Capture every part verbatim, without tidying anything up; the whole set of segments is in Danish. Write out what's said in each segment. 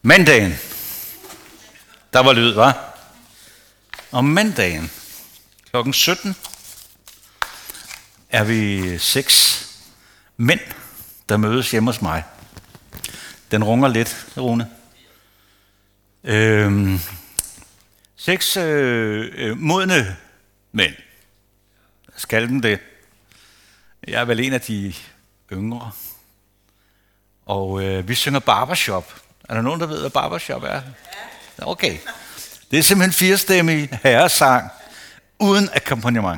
Mandagen. Der var lyd, hva'? Om mandagen klokken sytten er vi seks mænd, der mødes hjemme hos mig. Den runger lidt, Rune. Øhm, seks øh, øh, modne mænd. Skal den det? Jeg er vel en af de yngre. Og øh, vi synger barbershop. Er der nogen, der ved, hvad barbershop er? Okay. Det er simpelthen firestemmig herresang, uden akkompagnement.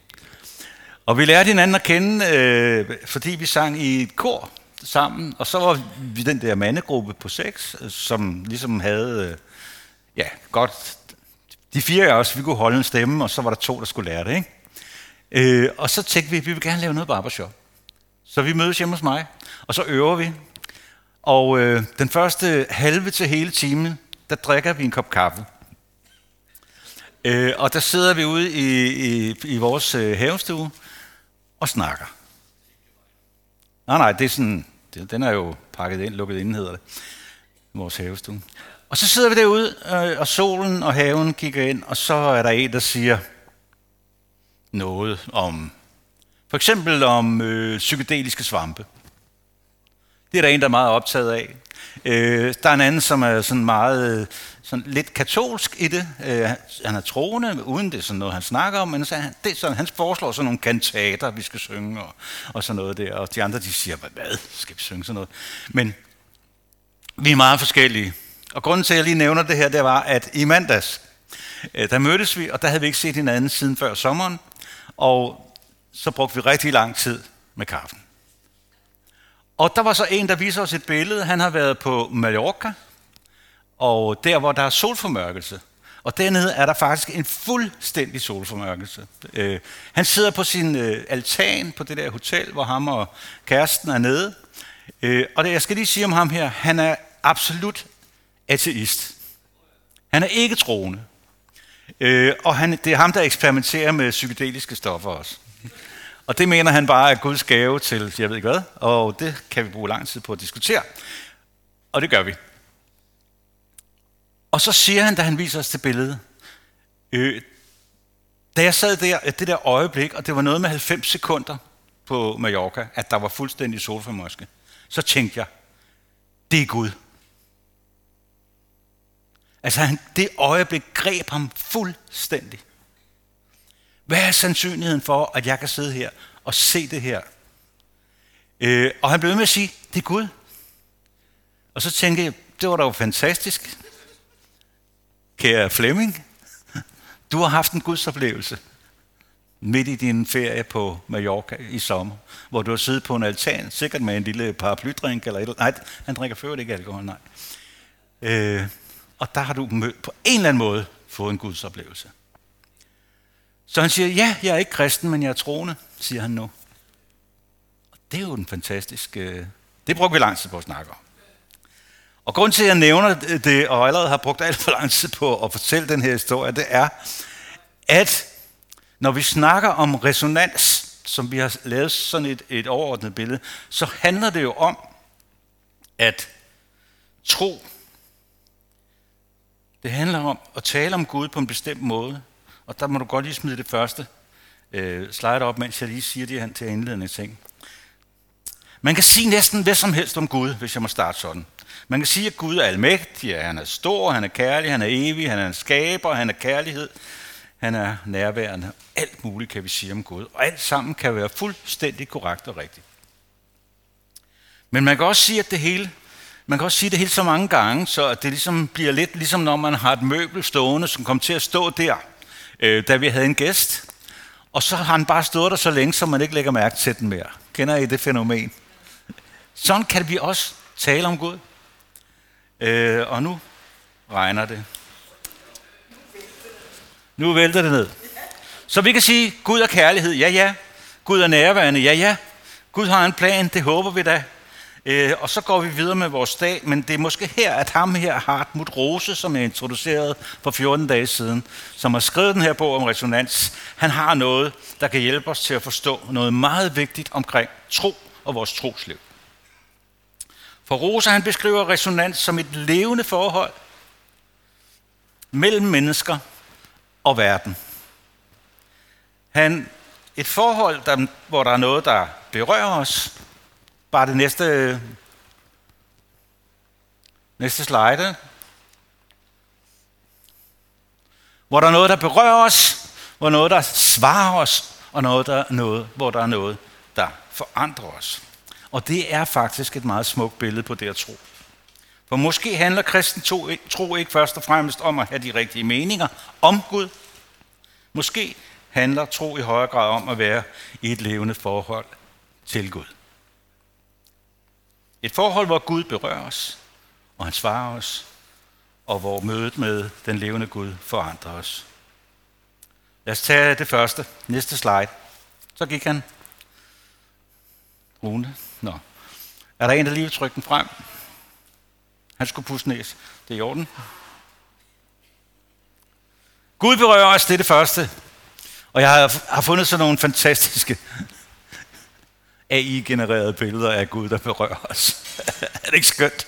Og vi lærte hinanden at kende, øh, fordi vi sang i et kor sammen. Og så var vi den der mandegruppe på seks, som ligesom havde, øh, ja, godt. De fire af os, vi kunne holde en stemme, og så var der to, der skulle lære det, ikke? Øh, og så tænkte vi, at vi vil gerne lave noget barbershop. Så vi mødes hjemme hos mig, og så øver vi. Og øh, den første halve til hele time, der drikker vi en kop kaffe. Øh, og der sidder vi ude i, i, i vores øh, havestue og snakker. Nej, nej, det er sådan, det, den er jo pakket ind, lukket inden hedder det, vores havestue. Og så sidder vi derude, øh, og solen og haven kigger ind, og så er der en, der siger noget om, for eksempel om øh, psykedeliske svampe. Det er der en, der er meget optaget af. Øh, der er en anden, som er sådan meget, sådan lidt katolsk i det. Øh, han er troende, uden det er sådan noget, han snakker om, men så, det er sådan, han foreslår sådan nogle kantater, vi skal synge, og, og sådan noget der. Og de andre, de siger, hvad skal vi synge sådan noget? Men vi er meget forskellige. Og grunden til, at jeg lige nævner det her, det var, at i mandags, øh, der mødtes vi, og der havde vi ikke set hinanden siden før sommeren. Og så brugte vi rigtig lang tid med kaffen. Og der var så en, der viser os et billede. Han har været på Mallorca, og der, hvor der er solformørkelse. Og dernede er der faktisk en fuldstændig solformørkelse. Øh, han sidder på sin øh, altan på det der hotel, hvor ham og kæresten er nede. Øh, og det, jeg skal lige sige om ham her, han er absolut ateist. Han er ikke troende. Øh, og han, det er ham, der eksperimenterer med psykedeliske stoffer også. Og det mener han bare er Guds gave til, jeg ved ikke hvad, og det kan vi bruge lang tid på at diskutere. Og det gør vi. Og så siger han, da han viser os til billedet, øh, da jeg sad der, det der øjeblik, og det var noget med halvfems sekunder på Mallorca, at der var fuldstændig solformørke, så tænkte jeg, det er Gud. Altså han, det øjeblik greb ham fuldstændig. Hvad er sandsynligheden for, at jeg kan sidde her og se det her? Øh, og han blev ved med at sige, det er Gud. Og så tænkte jeg, det var da jo fantastisk. Kære Flemming, du har haft en gudsoplevelse midt i din ferie på Mallorca i sommer, hvor du har siddet på en altan, sikkert med en lille paraplydrink eller et eller andet. Nej, han drikker før ikke alkohol, nej. Øh, og der har du mødt, på en eller anden måde fået en gudsoplevelse. Så han siger, ja, jeg er ikke kristen, men jeg er troende, siger han nu. Og det er jo en fantastisk... Øh, det brugte vi lang tid på at snakke om. Og grunden til, at jeg nævner det, og allerede har brugt alt for lang tid på at fortælle den her historie, det er, at når vi snakker om resonans, som vi har lavet sådan et, et overordnet billede, så handler det jo om, at tro, det handler om at tale om Gud på en bestemt måde. Og der må du godt lige smide det første øh, slide op, mens jeg lige siger det her til indledende ting. Man kan sige næsten hvad som helst om Gud, hvis jeg må starte sådan. Man kan sige, at Gud er almægtig, at han er stor, han er kærlig, han er evig, han er en skaber, han er kærlighed, han er nærværende. Alt muligt kan vi sige om Gud, og alt sammen kan være fuldstændig korrekt og rigtigt. Men man kan også sige, at det hele, man kan også sige det hele så mange gange, så at det ligesom bliver lidt ligesom når man har et møbel stående, som kommer til at stå der, da vi havde en gæst, og så har han bare stået der så længe, så man ikke lægger mærke til den mere. Kender I det fænomen? Sådan kan vi også tale om Gud. Øh, og nu regner det. Nu vælter det ned. Så vi kan sige, Gud er kærlighed, ja ja. Gud er nærværende, ja ja. Gud har en plan, det håber vi da. Øh, og så går vi videre med vores dag, men det er måske her, at ham her, Hartmut Rose, som jeg introducerede for fjorten dage siden, som har skrevet den her bog om resonans, han har noget, der kan hjælpe os til at forstå noget meget vigtigt omkring tro og vores trosliv. For Rosa han beskriver resonans som et levende forhold mellem mennesker og verden. Han, et forhold, der, hvor der er noget, der berører os. Bare det næste, næste slide. Hvor der er noget, der berører os, hvor noget, der svarer os, og noget, der er noget, hvor der er noget, der forandrer os. Og det er faktisk et meget smukt billede på det at tro. For måske handler kristen tro ikke først og fremmest om at have de rigtige meninger om Gud. Måske handler tro i højere grad om at være i et levende forhold til Gud. Et forhold, hvor Gud berører os, og han svarer os, og hvor mødet med den levende Gud forandrer os. Lad os tage det første. Næste slide. Så gik han. Rune. Nå. Er der en, der lige vil trykke den frem? Han skulle puste næs. Det er i orden. Gud berører os, det er det første. Og jeg har fundet sådan nogle fantastiske A I-genererede billeder af Gud, der berører os. Er det ikke skønt?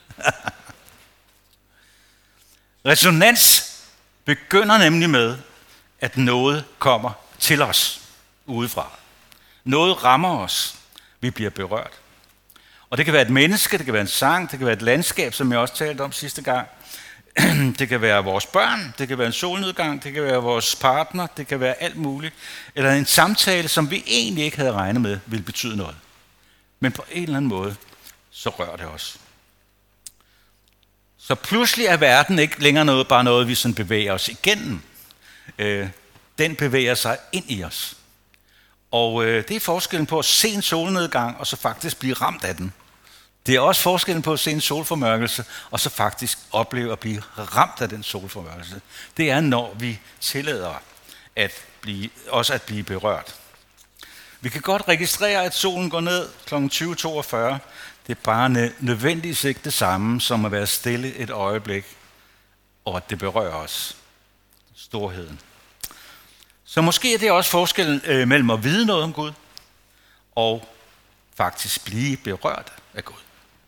Resonans begynder nemlig med, at noget kommer til os udefra. Noget rammer os. Vi bliver berørt. Og det kan være et menneske, det kan være en sang, det kan være et landskab, som jeg også talte om sidste gang. Det kan være vores børn, det kan være en solnedgang, det kan være vores partner, det kan være alt muligt. Eller en samtale, som vi egentlig ikke havde regnet med, ville betyde noget. Men på en eller anden måde, så rører det os. Så pludselig er verden ikke længere noget, bare noget, vi sådan bevæger os igennem. Øh, den bevæger sig ind i os. Og øh, det er forskellen på at se en solnedgang, og så faktisk blive ramt af den. Det er også forskellen på at se en solformørkelse, og så faktisk opleve at blive ramt af den solformørkelse. Det er, når vi tillader at blive, også at blive berørt. Vi kan godt registrere, at solen går ned klokken tyve toogfyrre. Det er bare nødvendigvis ikke det samme som at være stille et øjeblik, og at det berører os. Storheden. Så måske er det også forskellen øh, mellem at vide noget om Gud, og faktisk blive berørt af Gud.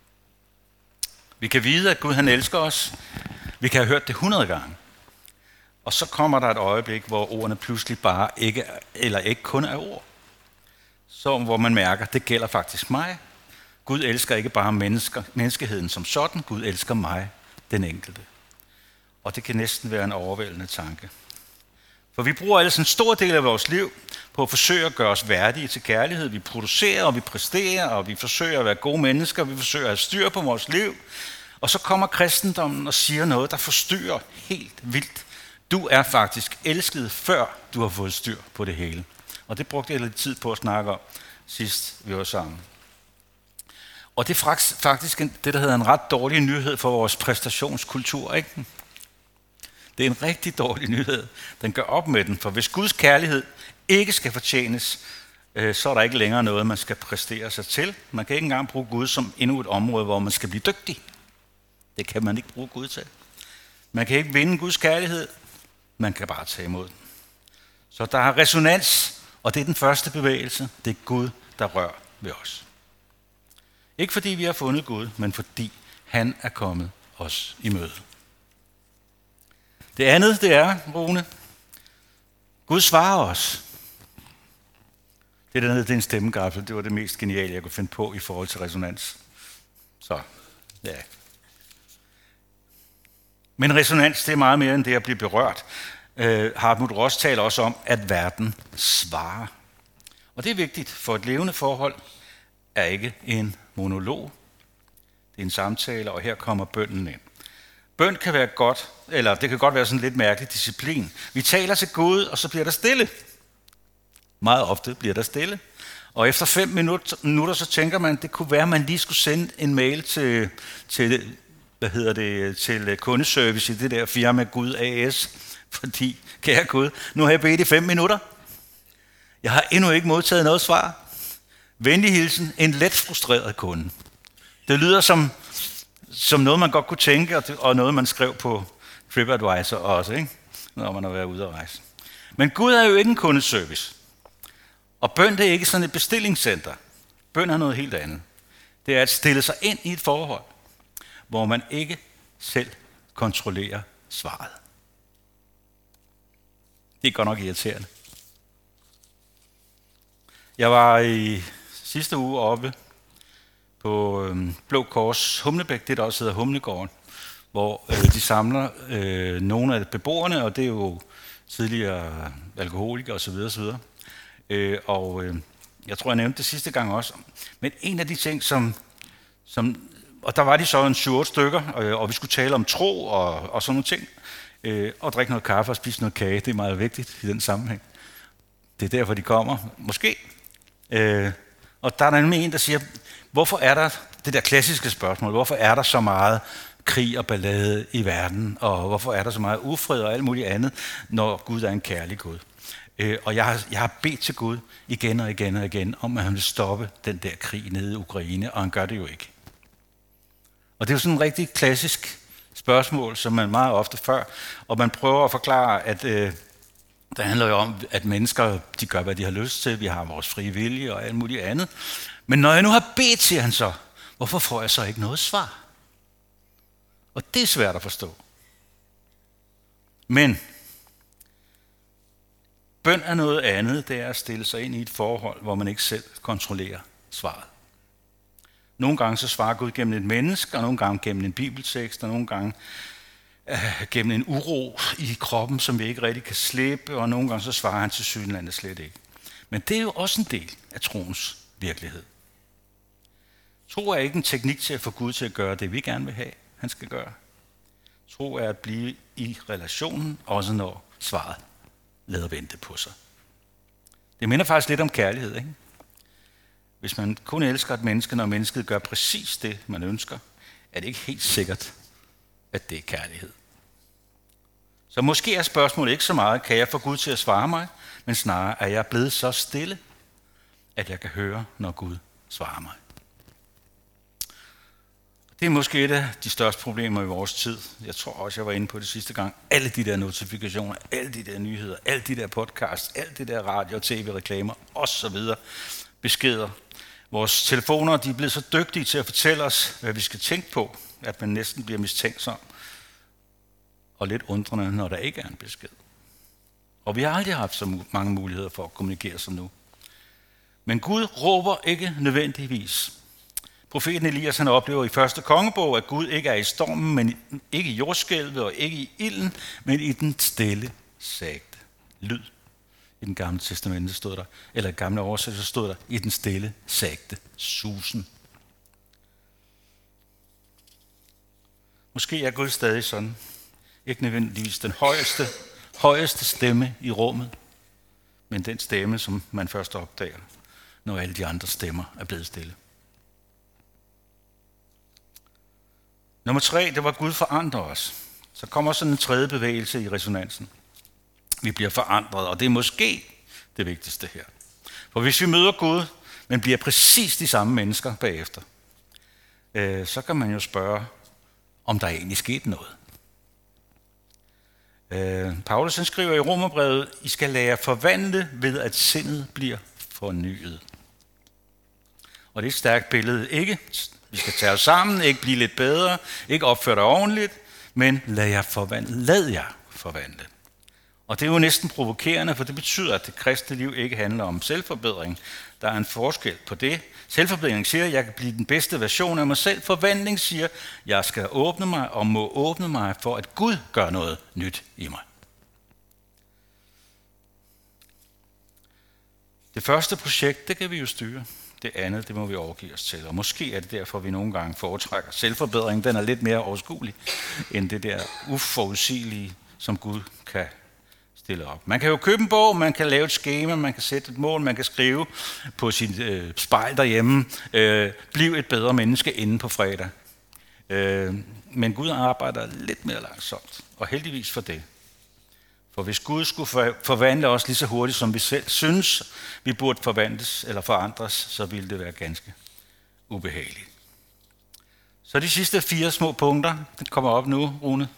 Vi kan vide, at Gud han elsker os. Vi kan have hørt det hundrede gange. Og så kommer der et øjeblik, hvor ordene pludselig bare ikke, eller ikke kun er ord. Så hvor man mærker, det gælder faktisk mig. Gud elsker ikke bare mennesker, menneskeheden som sådan. Gud elsker mig, den enkelte. Og det kan næsten være en overvældende tanke. For vi bruger altså en stor del af vores liv på at forsøge at gøre os værdige til kærlighed. Vi producerer, og vi præsterer, og vi forsøger at være gode mennesker, vi forsøger at have styr på vores liv. Og så kommer kristendommen og siger noget, der forstyrrer helt vildt. Du er faktisk elsket, før du har fået styr på det hele. Og det brugte jeg lidt tid på at snakke om, sidst vi var sammen. Og det er faktisk det, der hedder en ret dårlig nyhed for vores præstationskultur, ikke? Det er en rigtig dårlig nyhed. Den gør op med den, for hvis Guds kærlighed ikke skal fortjenes, så er der ikke længere noget, man skal præstere sig til. Man kan ikke engang bruge Gud som endnu et område, hvor man skal blive dygtig. Det kan man ikke bruge Gud til. Man kan ikke vinde Guds kærlighed, man kan bare tage imod den. Så der er resonans, og det er den første bevægelse. Det er Gud, der rører ved os. Ikke fordi vi har fundet Gud, men fordi han er kommet os i møde. Det andet, det er, Rune, Gud svarer os. Det der nede, det er en stemmegaffel. Det var det mest geniale, jeg kunne finde på i forhold til resonans. Så, ja. Men resonans, det er meget mere end det at blive berørt. Øh, Hartmut Ross taler også om, at verden svarer. Og det er vigtigt, for et levende forhold er ikke en monolog. Det er en samtale, og her kommer bønnen ind. Bøn kan være godt, eller det kan godt være sådan lidt mærkelig disciplin. Vi taler til Gud, og så bliver der stille. Meget ofte bliver der stille. Og efter fem minutter, så tænker man, det kunne være, at man lige skulle sende en mail til, til, hvad hedder det, til kundeservice i det der firma Gud A S. Fordi, kære Gud, nu har jeg bedt i fem minutter. Jeg har endnu ikke modtaget noget svar. Venlig hilsen, en let frustreret kunde. Det lyder som, som noget, man godt kunne tænke, og noget, man skrev på TripAdvisor også, ikke? Når man har været ude at rejse. Men Gud er jo ikke en kundeservice. Og bøn det er ikke sådan et bestillingscenter. Bøn er noget helt andet. Det er at stille sig ind i et forhold, hvor man ikke selv kontrollerer svaret. Det er godt nok irriterende. Jeg var i sidste uge oppe på øhm, Blå Kors Humlebæk, det der også hedder Humlegården, hvor øh, de samler øh, nogle af beboerne, og det er jo tidligere alkoholikere osv. osv. Øh, og øh, jeg tror, jeg nævnte det sidste gang også. Men en af de ting, som... som og der var de så en syv otte stykker, øh, og vi skulle tale om tro og, og sådan nogle ting. Øh, og drikke noget kaffe og spise noget kage, det er meget vigtigt i den sammenhæng. Det er derfor, de kommer. Måske. Øh, og der er nemlig en, der siger, hvorfor er der det der klassiske spørgsmål, hvorfor er der så meget krig og ballade i verden, og hvorfor er der så meget ufred og alt muligt andet, når Gud er en kærlig Gud? Øh, og jeg har, jeg har bedt til Gud igen og igen og igen, om at han vil stoppe den der krig nede i Ukraine, og han gør det jo ikke. Og det er jo sådan en rigtig klassisk spørgsmål, som man meget ofte før, og man prøver at forklare, at øh, det handler jo om, at mennesker, de gør, hvad de har lyst til, vi har vores frie vilje og alt muligt andet. Men når jeg nu har bedt, siger han så, hvorfor får jeg så ikke noget svar? Og det er svært at forstå. Men bøn er noget andet, det er at stille sig ind i et forhold, hvor man ikke selv kontrollerer svaret. Nogle gange så svarer Gud gennem et menneske, og nogle gange gennem en bibeltekst, og nogle gange øh, gennem en uro i kroppen, som vi ikke rigtig kan slippe, og nogle gange så svarer han til sydenlandet slet ikke. Men det er jo også en del af troens virkelighed. Tro er ikke en teknik til at få Gud til at gøre det, vi gerne vil have, han skal gøre. Tro er at blive i relationen, også når svaret lader vente på sig. Det minder faktisk lidt om kærlighed, ikke? Hvis man kun elsker et menneske, når mennesket gør præcis det, man ønsker, er det ikke helt sikkert, at det er kærlighed. Så måske er spørgsmålet ikke så meget, kan jeg få Gud til at svare mig, men snarere er jeg blevet så stille, at jeg kan høre, når Gud svarer mig. Det er måske et af de største problemer i vores tid. Jeg tror også, jeg var inde på det sidste gang. Alle de der notifikationer, alle de der nyheder, alle de der podcasts, alt det der radio, tv-reklamer osv. Beskeder. Vores telefoner, de er blevet så dygtige til at fortælle os, hvad vi skal tænke på, at man næsten bliver mistænksom og lidt undrende, når der ikke er en besked. Og vi har aldrig haft så mange muligheder for at kommunikere som nu. Men Gud råber ikke nødvendigvis. Profeten Elias, han oplever i første kongebog, at Gud ikke er i stormen, men ikke i jordskælvet og ikke i ilden, men i den stille, sagte lyd. I den gamle testamente stod der, eller i gamle oversættelse stod der, i den stille, sagte susen. Måske er Gud stadig sådan. Ikke nødvendigvis den højeste, højeste stemme i rummet, men den stemme, som man først opdager, når alle de andre stemmer er blevet stille. Nummer tre, det var, at Gud forandrer os. Så kommer sådan en tredje bevægelse i resonansen. Vi bliver forandret, og det er måske det vigtigste her. For hvis vi møder Gud, men bliver præcis de samme mennesker bagefter, øh, så kan man jo spørge, om der egentlig skete noget. Øh, Paulus han skriver i Romerbrevet, I skal lære forvandle ved, at sindet bliver fornyet. Og det er et stærkt billede. Ikke, vi skal tage os sammen, ikke blive lidt bedre, ikke opføre dig ordentligt, men lad jer forvandle. Lad jer forvandle. Og det er jo næsten provokerende, for det betyder, at det kristne liv ikke handler om selvforbedring. Der er en forskel på det. Selvforbedring siger, at jeg kan blive den bedste version af mig selv. Forvandling siger, at jeg skal åbne mig og må åbne mig for, at Gud gør noget nyt i mig. Det første projekt, det kan vi jo styre. Det andet, det må vi overgive os til. Og måske er det derfor, vi nogle gange foretrækker selvforbedring. Den er lidt mere overskuelig end det der uforudsigelige, som Gud kan stille op. Man kan jo købe en bog, man kan lave et skema, man kan sætte et mål, man kan skrive på sit øh, spejl derhjemme, øh, bliv et bedre menneske inden på fredag. Øh, men Gud arbejder lidt mere langsomt, og heldigvis for det. For hvis Gud skulle forvandle os lige så hurtigt, som vi selv synes, vi burde forvandles eller forandres, så ville det være ganske ubehageligt. Så de sidste fire små punkter, det kommer op nu, Rune.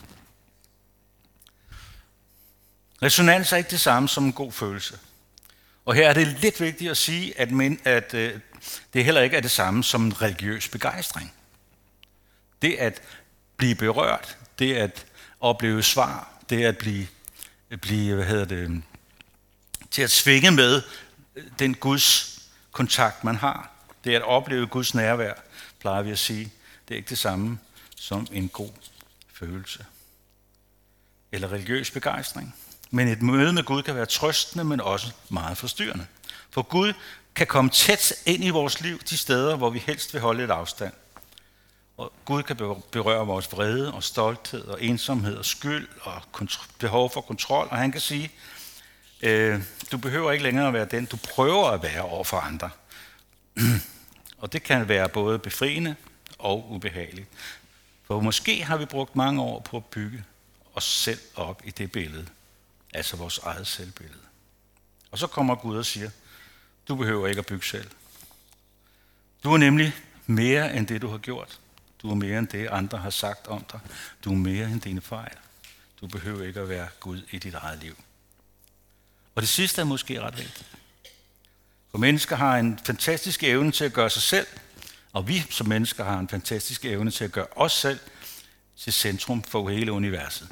Resonans er ikke det samme som en god følelse. Og her er det lidt vigtigt at sige, at, men, at uh, det heller ikke er det samme som en religiøs begejstring. Det at blive berørt, det at opleve svar, det at blive, blive hvad hedder det, til at svinge med den Guds kontakt, man har. Det at opleve Guds nærvær, plejer vi at sige, det er ikke det samme som en god følelse. Eller religiøs begejstring. Men et møde med Gud kan være trøstende, men også meget forstyrrende. For Gud kan komme tæt ind i vores liv, de steder, hvor vi helst vil holde et afstand. Og Gud kan berøre vores vrede og stolthed og ensomhed og skyld og behov for kontrol. Og han kan sige, øh, du behøver ikke længere at være den, du prøver at være over for andre. Og det kan være både befriende og ubehageligt. For måske har vi brugt mange år på at bygge os selv op i det billede. Altså vores eget selvbillede. Og så kommer Gud og siger, du behøver ikke at bygge selv. Du er nemlig mere end det, du har gjort. Du er mere end det, andre har sagt om dig. Du er mere end dine fejl. Du behøver ikke at være Gud i dit eget liv. Og det sidste er måske ret vigtigt. For mennesker har en fantastisk evne til at gøre sig selv, og vi som mennesker har en fantastisk evne til at gøre os selv til centrum for hele universet.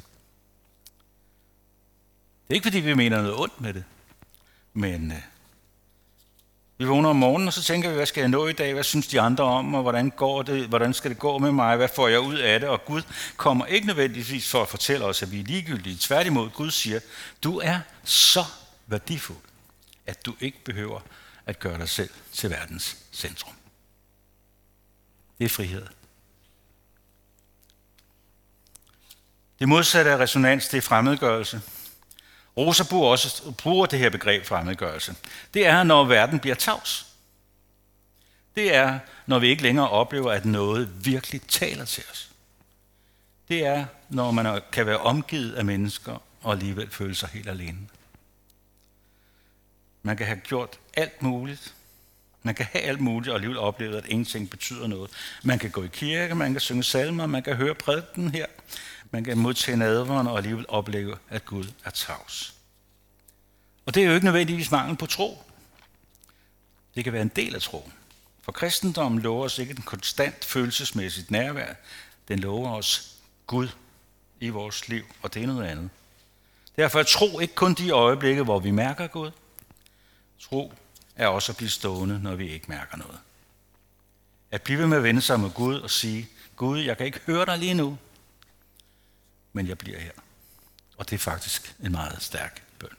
Det er ikke, fordi vi mener noget ondt med det, men øh, vi vågner om morgenen, og så tænker vi, hvad skal jeg nå i dag? Hvad synes de andre om, og hvordan går det? Hvordan skal det gå med mig? Hvad får jeg ud af det? Og Gud kommer ikke nødvendigvis for at fortælle os, at vi er ligegyldige. Tværtimod, Gud siger, du er så værdifuld, at du ikke behøver at gøre dig selv til verdens centrum. Det er frihed. Det modsatte af resonans, det er fremmedgørelse. Rosa bruger også bruger det her begreb fremmedgørelse. Det er, når verden bliver tavs. Det er, når vi ikke længere oplever, at noget virkelig taler til os. Det er, når man kan være omgivet af mennesker og alligevel føle sig helt alene. Man kan have gjort alt muligt. Man kan have alt muligt og alligevel opleve, at ingenting betyder noget. Man kan gå i kirke, man kan synge salmer, man kan høre prædiken her. Man kan modtage nadveren og alligevel opleve, at Gud er tavs. Og det er jo ikke nødvendigvis mangel på tro. Det kan være en del af troen. For kristendommen lover os ikke en konstant følelsesmæssigt nærvær. Den lover os Gud i vores liv, og det er noget andet. Derfor er tro ikke kun de øjeblikke, hvor vi mærker Gud. Tro er også at blive stående, når vi ikke mærker noget. At blive med at vende sig med Gud og sige, Gud, jeg kan ikke høre dig lige nu, men jeg bliver her. Og det er faktisk en meget stærk bøn.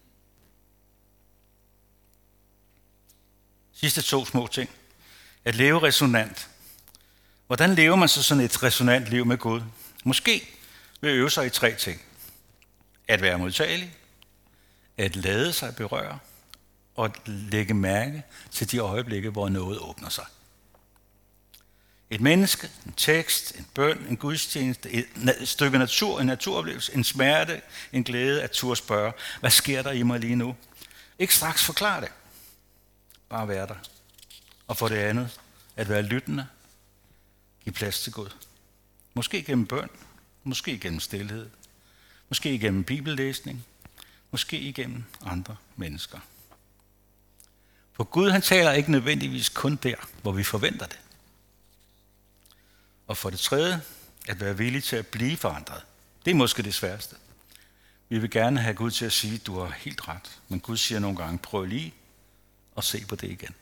Sidste to små ting. At leve resonant. Hvordan lever man så sådan et resonant liv med Gud? Måske ved at øve sig i tre ting. At være modtagelig, at lade sig berøre, og at lægge mærke til de øjeblikke, hvor noget åbner sig. Et menneske, en tekst, en bøn, en gudstjeneste, et stykke natur, en naturoplevelse, en smerte, en glæde at turde spørge, hvad sker der i mig lige nu? Ikke straks forklare det. Bare være der. Og for det andet, at være lyttende, give plads til Gud. Måske gennem bøn, måske gennem stilhed, måske gennem bibellæsning, måske igennem andre mennesker. For Gud, han taler ikke nødvendigvis kun der, hvor vi forventer det. Og for det tredje, at være villig til at blive forandret. Det er måske det sværeste. Vi vil gerne have Gud til at sige, du har helt ret. Men Gud siger nogle gange, prøv lige at se på det igen.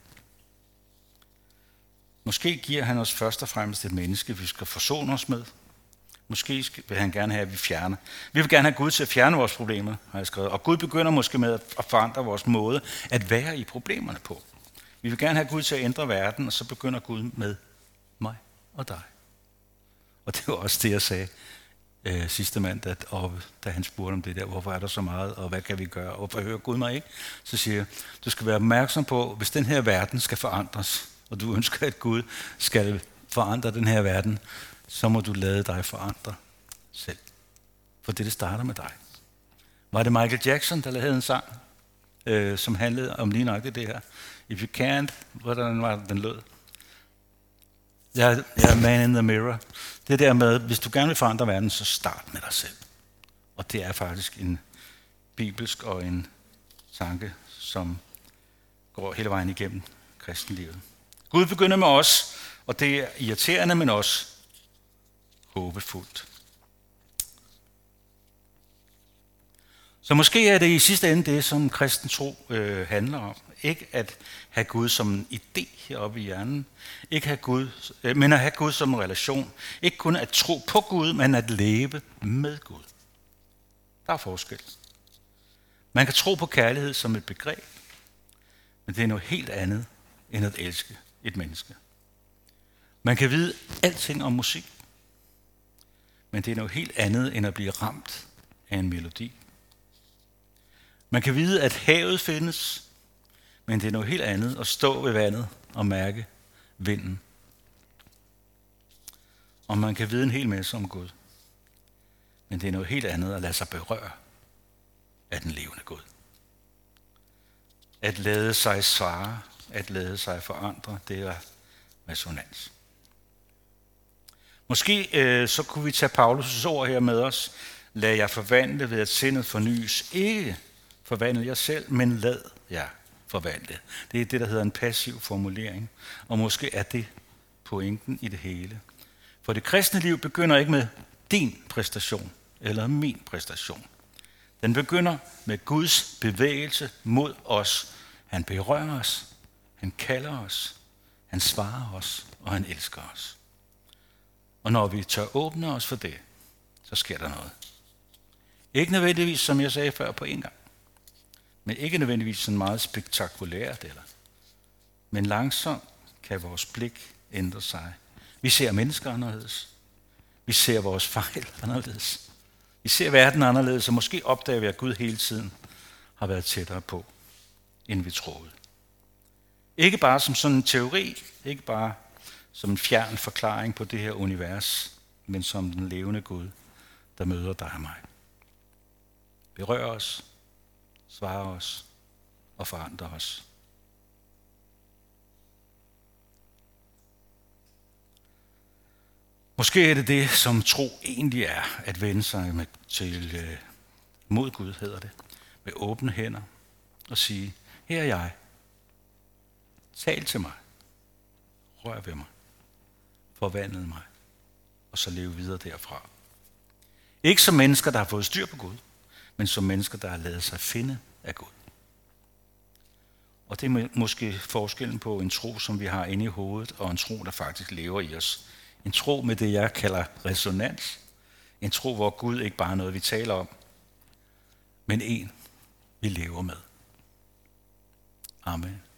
Måske giver han os først og fremmest et menneske, vi skal forsone os med. Måske vil han gerne have, at vi fjerner. Vi vil gerne have Gud til at fjerne vores problemer, har jeg skrevet. Og Gud begynder måske med at forandre vores måde at være i problemerne på. Vi vil gerne have Gud til at ændre verden, og så begynder Gud med mig og dig. Og det var også det, jeg sagde øh, sidste mandag, og da han spurgte om det der, hvorfor er der så meget, og hvad kan vi gøre, og hvorfor hører Gud mig ikke? Så siger jeg, du skal være opmærksom på, hvis den her verden skal forandres, og du ønsker, at Gud skal forandre den her verden, så må du lade dig forandre selv. For det, det starter med dig. Var det Michael Jackson, der lavede en sang, øh, som handlede om lige nøjagtigt det her? If you can't, hvordan var det, den lød? Jeg er man in the mirror. Det der med, hvis du gerne vil forandre verden, så start med dig selv. Og det er faktisk en bibelsk og en tanke, som går hele vejen igennem kristenlivet. Gud begynder med os, og det er irriterende, men også håbefuldt. Så måske er det i sidste ende det, som kristen tro øh, handler om. Ikke at have Gud som en idé heroppe i hjernen, ikke have Gud, øh, men at have Gud som en relation. Ikke kun at tro på Gud, men at leve med Gud. Der er forskel. Man kan tro på kærlighed som et begreb, men det er noget helt andet end at elske et menneske. Man kan vide alting om musik, men det er noget helt andet end at blive ramt af en melodi. Man kan vide, at havet findes, men det er noget helt andet at stå ved vandet og mærke vinden. Og man kan vide en hel masse om Gud, men det er noget helt andet at lade sig berøre af den levende Gud. At lade sig svare, at lade sig forandre, det er resonans. Måske øh, så kunne vi tage Paulus' ord her med os. Lad jer forvandle ved at sindet fornyes. Ikke forvandle jer selv, men lad jer forvandle. Det er det, der hedder en passiv formulering. Og måske er det pointen i det hele. For det kristne liv begynder ikke med din præstation eller min præstation. Den begynder med Guds bevægelse mod os. Han berører os, han kalder os, han svarer os, og han elsker os. Og når vi tør åbne os for det, så sker der noget. Ikke nødvendigvis, som jeg sagde før, på en gang. Men ikke nødvendigvis sådan meget spektakulært. Eller. Men langsomt kan vores blik ændre sig. Vi ser mennesker anderledes. Vi ser vores fejl anderledes. Vi ser verden anderledes, og måske opdager vi, at Gud hele tiden har været tættere på, end vi troede. Ikke bare som sådan en teori, ikke bare som en fjern forklaring på det her univers, men som den levende Gud, der møder dig og mig. Berør os, svarer os og forandrer os. Måske er det det, som tro egentlig er, at vende sig med, til øh, mod Gud, hedder det, med åbne hænder og sige, her er jeg, tal til mig, rør ved mig, forvandle mig, og så leve videre derfra. Ikke som mennesker, der har fået styr på Gud, men som mennesker, der har ladet sig finde af Gud. Og det er måske forskellen på en tro, som vi har inde i hovedet, og en tro, der faktisk lever i os. En tro med det, jeg kalder resonans. En tro, hvor Gud ikke bare er noget, vi taler om, men en, vi lever med. Amen.